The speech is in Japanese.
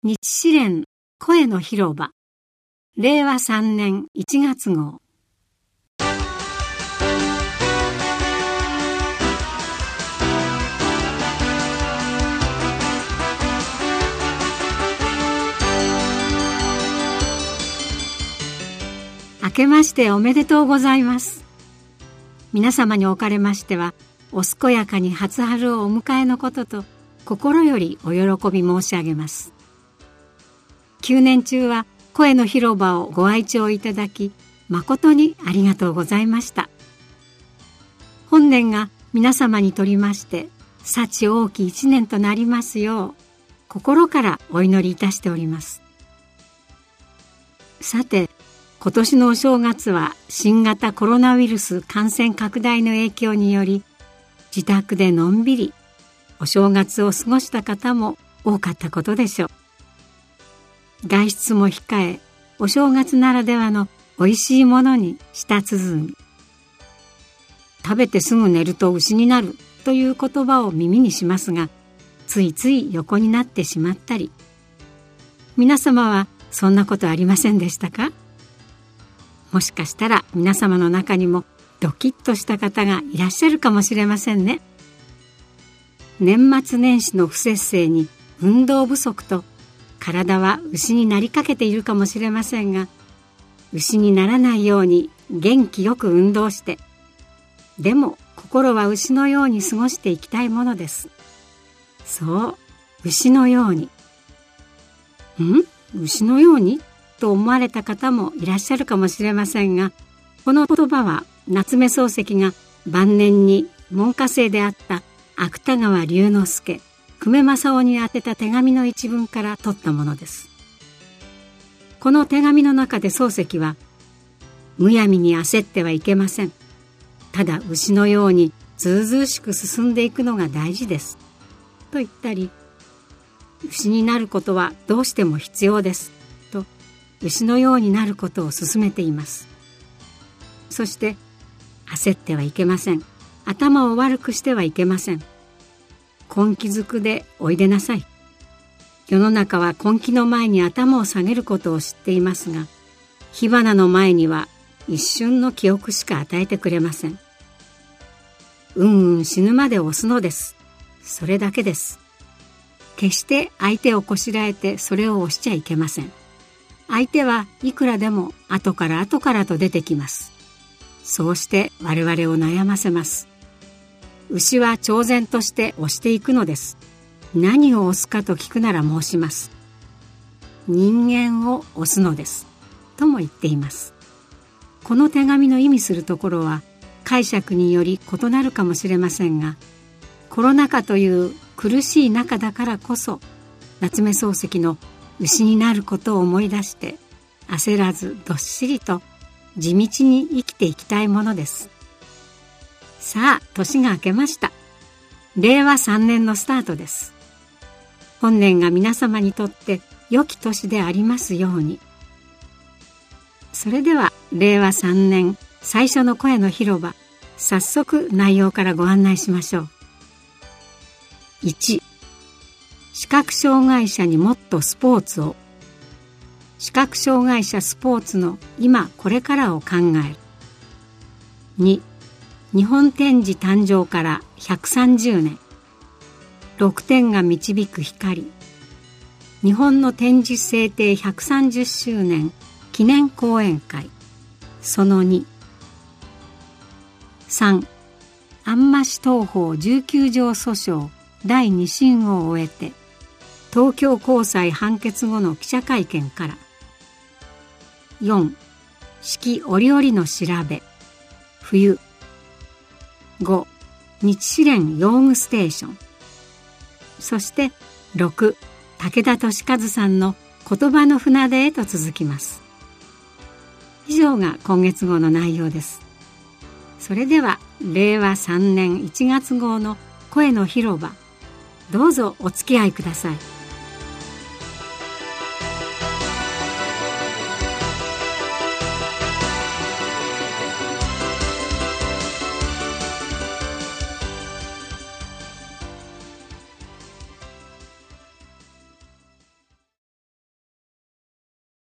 日詩連声の広場令和3年1月号。明けましておめでとうございます。皆様におかれましては、お健やかに初春をお迎えのことと心よりお喜び申し上げます。9年中は声の広場をご愛聴いただき、誠にありがとうございました。本年が皆様にとりまして幸多き一年となりますよう、心からお祈りいたしております。さて、今年のお正月は新型コロナウイルス感染拡大の影響により、自宅でのんびりお正月を過ごした方も多かったことでしょう。外出も控え、お正月ならではのおいしいものに舌鼓。食べてすぐ寝ると牛になるという言葉を耳にしますが、ついつい横になってしまったり。皆様はそんなことありませんでしたか？もしかしたら皆様の中にもドキッとした方がいらっしゃるかもしれませんね。年末年始の不摂生に運動不足と、体は牛になりかけているかもしれませんが、牛にならないように元気よく運動して、でも心は牛のように過ごしていきたいものです。そう、牛のように。牛のようにと思われた方もいらっしゃるかもしれませんが、この言葉は夏目漱石が晩年に門下生であった芥川龍之介、久米正雄に宛てた手紙の一文から取ったものです。この手紙の中で漱石は、むやみに焦ってはいけません。ただ牛のようにずうずうしく進んでいくのが大事です。と言ったり、牛になることはどうしても必要です。と、牛のようになることを勧めています。そして、焦ってはいけません。頭を悪くしてはいけません。根気づくでおいでなさい。世の中は根気の前に頭を下げることを知っていますが、火花の前には一瞬の記憶しか与えてくれません。死ぬまで押すのです。それだけです。決して相手をこしらえてそれを押しちゃいけません。相手はいくらでも後から後からと出てきます。そうして我々を悩ませます。牛は超然として押していくのです。何を押すかと聞くなら申します。人間を押すのです。とも言っています。この手紙の意味するところは解釈により異なるかもしれませんが、コロナ禍という苦しい中だからこそ、夏目漱石の牛になることを思い出して、焦らずどっしりと地道に生きていきたいものです。さあ、年が明けました。令和3年のスタートです。本年が皆様にとって良き年でありますように。それでは、令和3年最初の声の広場、早速内容からご案内しましょう。1、視覚障害者にもっとスポーツを。視覚障害者スポーツの今これからを考える。2、日本展示誕生から130年。6点が導く光。日本の展示制定130周年記念講演会。その2。3. 安間市東宝19条訴訟第2審を終えて、東京高裁判決後の記者会見から。4. 四季折々の調べ。冬。5. 日詩連用具ステーション。そして6. 武田俊和さんの言葉の船出へと続きます。以上が今月号の内容です。それでは令和3年1月号の声の広場、どうぞお付き合いください。